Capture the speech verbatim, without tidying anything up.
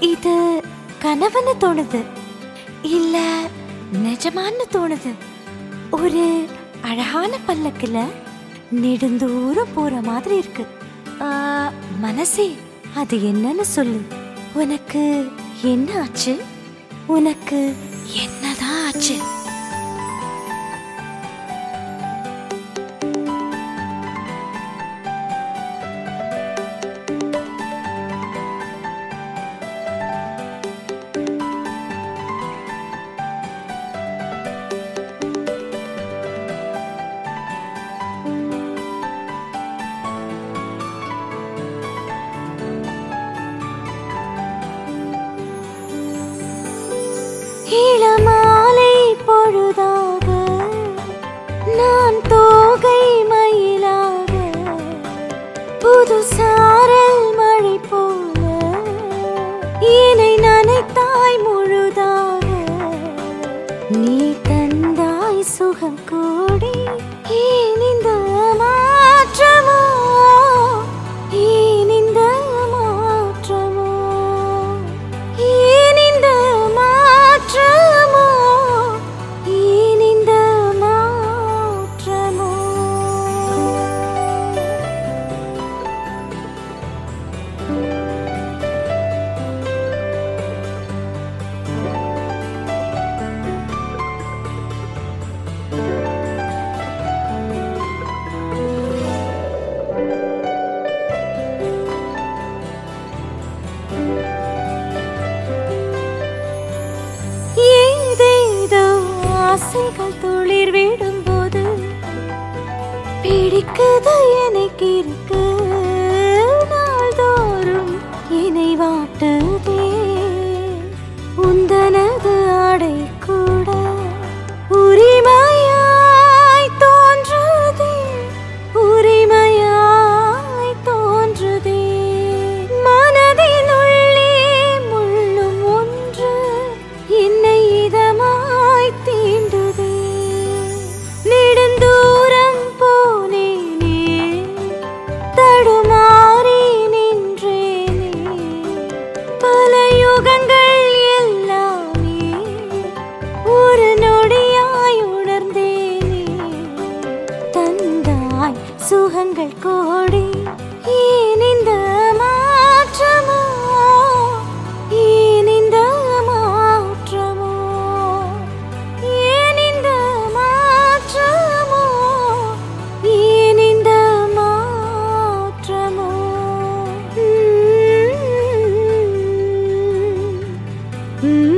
இது கனவுன்னு தோணுது, இல்ல நிஜமான்னு தோணுது. ஒரு அழகான பல்லக்குல நெடுந்தூரம் போற மாதிரி இருக்கு. மனசே, அது என்னன்னு சொல்லு. உனக்கு என்ன ஆச்சு? உனக்கு என்னதான் ஆச்சு? இளமாலை பொழுதாக நான் தோகை மயிலாக, புது சாரல் மழை போல என்னை நனைத்தாய் முழுதாக. நீ தந்தாய் சுகம் கூடி, ஏன் இந்த மாற்றமோ, ஏன் இந்த மாற்றமோ, ஏன் இந்த மாற்றமோ, ஏன் இந்த மாற்றமோ. ஏதேதோ ஆசைகள் துளிர் விடும்போது பிடிக்குது எனக்கு இருக்கு. நாள்தோறும் என்னை வாட்டுதே உந்தனது ஆடை கூட உரிமையாய் தோன்றுதே, உரிமையாய் தோன்றுதே. மனதின் உள்ளே முள்ளும் ஒன்று என்னை இதமாய் தீண்டுதே. நெடுந்தூரம் போனேனே, தடுமாறி நின்றேனே. பல யுகங்கள் எல்லாமே ஒரு நொடியாய் உணர்ந்தேனே. தந்தாய் சுகங்கள் கோடி, ஏன் இந்த மாற்றமோ, ஏன் இந்த மாற்றமோ, ஏன் இந்த மாற்றமோ, ஏன் இந்த மாற்றமோ. உம் உம்